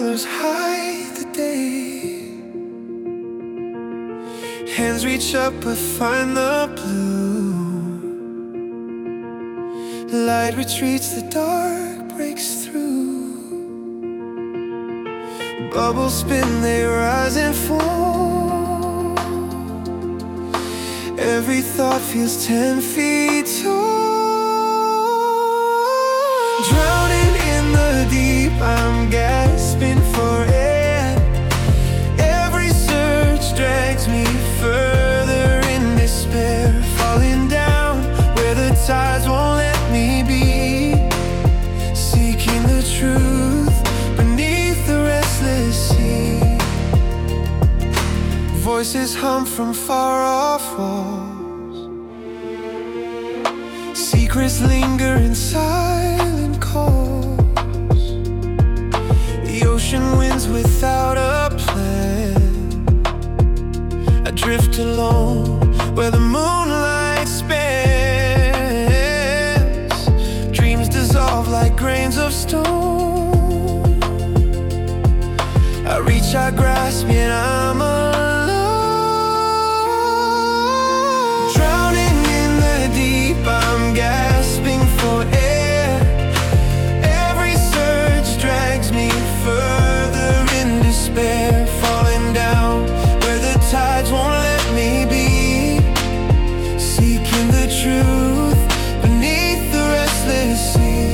colors hide the day. Hands reach up but find the blue. Light retreats, the dark breaks through. Bubbles spin, they rise and fall. Every thought feels 10 feet tall. Drowning in the deep, I'm gasping for air. Every search drags me further in despair. Falling down where the tides won't let me be. Seeking the truth beneath the restless sea. Voices hum from far off walls. Secrets linger in silent calls. The ocean winds without a plan. I drift alone where the moonlight spans. Dreams dissolve like grains of stone. I reach, I grasp, yet I'm alone. Drowning in the deep, I'm gasping for air. Every surge drags me further in despair. Falling down where the tides won't let me be. Seeking the truth beneath the restless sea.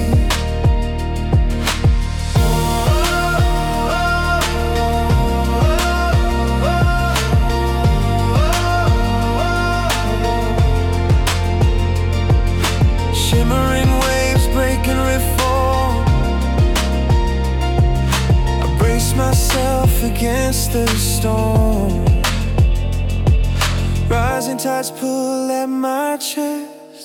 Shimmering waves break and reform. I brace myself against the storm. Rising tides pull at my chest.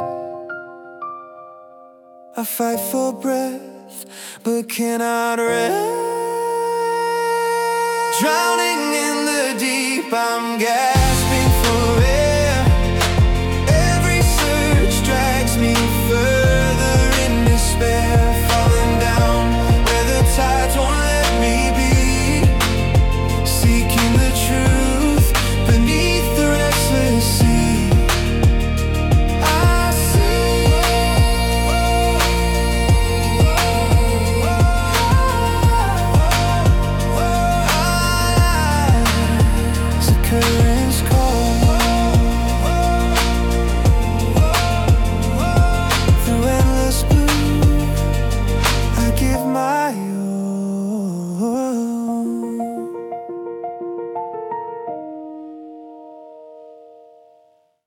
I fight for breath, but cannot rest. Drowning in the deep, I'm gasping.